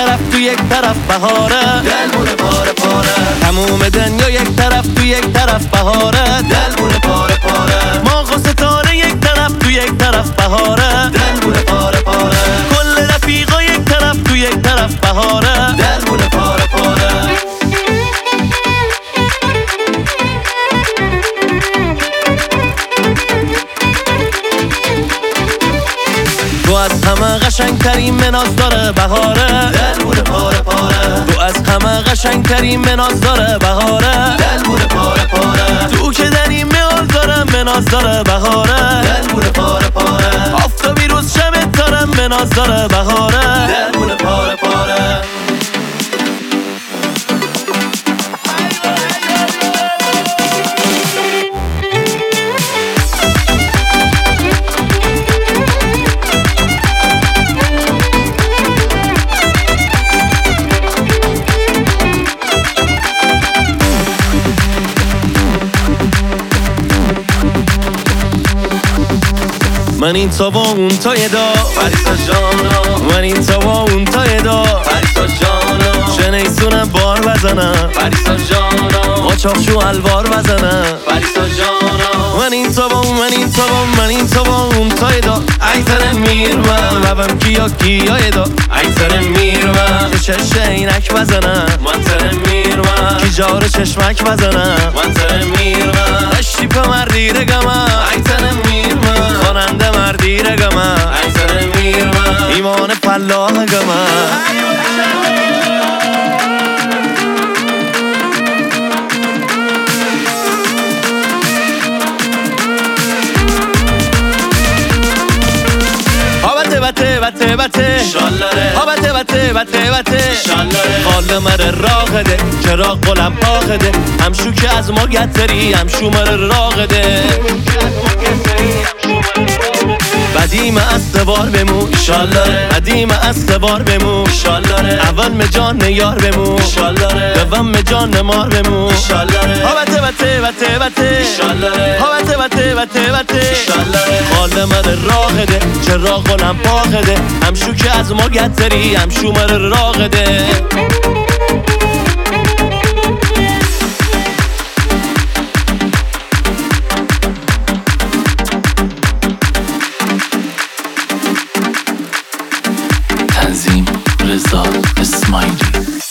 طرف تو یک طرف بهاره، دل مونه پاره پاره. تموم دنیا یک طرف تو یک طرف بهاره، دل مونه پاره پاره. ما ستاره یک طرف تو یک طرف بهاره، دل مونه پاره پاره. کل رفیقا یک طرف تو یک طرف بهاره، دل مونه پاره پاره. تو از همه قشنگترین مناز داره بهاره، دل مونه پاره پاره. تو از همه قشنگترین مناز داره بهاره، دل مونه پاره پاره. تو که در این میال داره مناز داره بهاره، دل مونه پاره پاره. آفتابی روز شب داره مناز داره بهاره، دل مونه پاره پاره. من این تا با اون تا یه دا پریسا جانا، من این تا با اون تا یه دا پریسا جانا، چه نیستونم بار بزنم، پریسا جانا، ما چاخشو الوار بزنم، پریسا جانا. من این تا با اون من این تا با من این تا با اون تا یه دا ایتر میرم لبم کیا یه دا ایتر میرم که چش اینک بزنم، من تر میرم کی جار چشمک بزنم، من تر میرم اشیپ مردی رگمم، ایتر میرم خواننده مردی رگمم، ایتر میرم ایمان فلاح گمم. بته شالره ها بته شالره حال مره راغده چرا قلم پاغده همشو که از ما گتری همشو مره راغده بدیم استوار بمو شالره بدیم استوار بمو شالره اول مجان یار بمو شالره دوم مجان مار بمو شالره ها بته شالره ها بته شالره حال مره راغده چرا قلم پاغده همشو که از ما گتری همشو مره راغده. تنظیم رضا اسماعیلی.